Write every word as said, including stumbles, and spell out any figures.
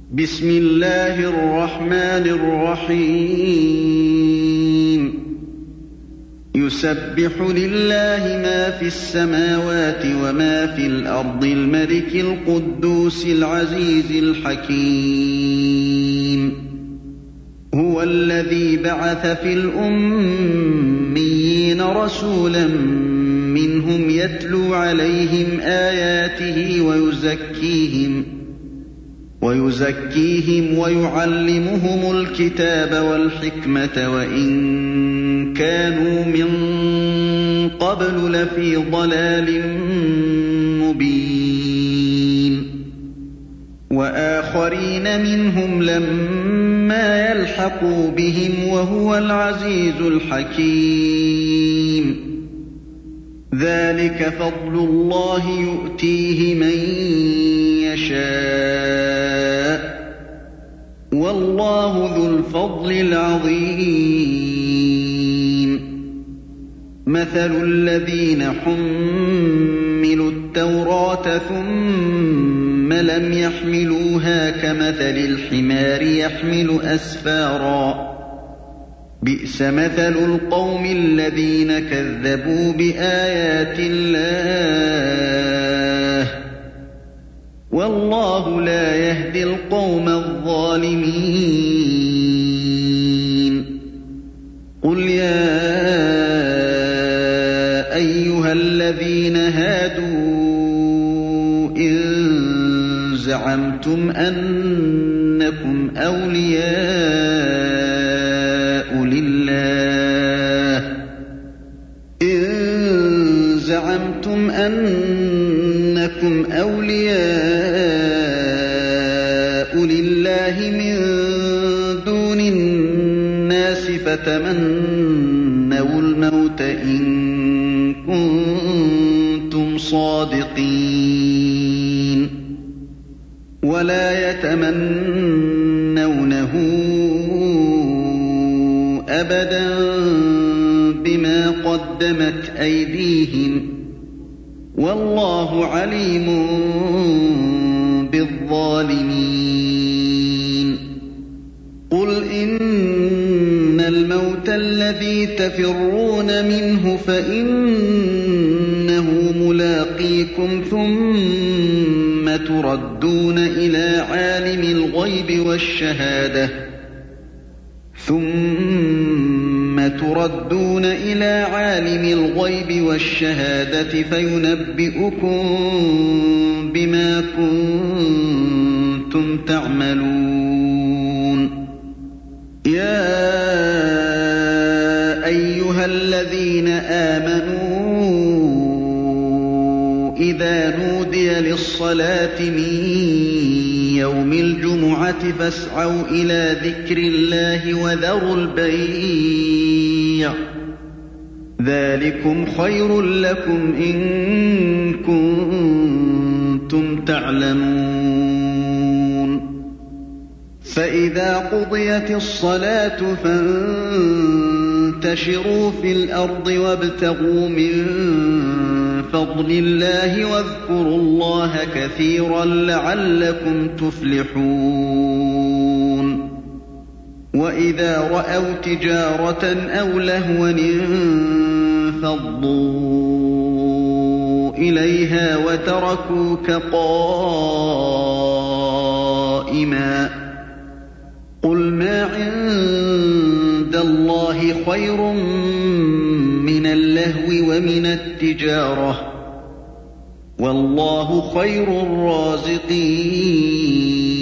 بسم الله الرحمن الرحيم يسبح لله ما في السماوات وما في الأرض الملك القدوس العزيز الحكيم هو الذي بعث في الأميين رسولا منهم يتلو عليهم آياته ويزكيهم ويزكيهم ويعلمهم الكتاب والحكمة وإن كانوا من قبل لفي ضلال مبين وآخرين منهم لما يلحقوا بهم وهو العزيز الحكيم ذلك فضل الله يؤتيه من يشاء والله ذو الفضل العظيم مثل الذين حملوا التوراة ثم لم يحملوها كمثل الحمار يحمل أسفارا بئس مثل القوم الذين كذبوا بآيات الله والله لا يهدي القوم الظالمين قل يا أيها الذين هادوا إن زعمتم أنكم أولياء لله إن زعمتم أنكم أولياء لله من دون الناس فتمنوا الموت إن كنتم صادقين ولا يتمنونه أبدا بما قدمت أيديهم والله عليم بالظالمين قل إن الموت الذي تفرون منه فإنه ملاقيكم ثم تردون إلى عالم الغيب والشهادة ثم تردون إلى عالم الغيب والشهادة فينبئكم بما كنتم تعملون يا أيها الذين آمنوا إذا نودي للصلاة من يوم الجمعة فاسعوا إلى ذكر الله وذروا البيع ذلكم خير لكم إن كنتم تعلمون فإذا قضيت الصلاة فانتشروا في الأرض وابتغوا من فضل الله واذكروا الله كثيرا لعلكم تفلحون وإذا رأوا تجارة أو لهوا انفضوا إليها وتركوك قائما قل ما عند الله خير من اللهو ومن التجارة والله خير الرازقين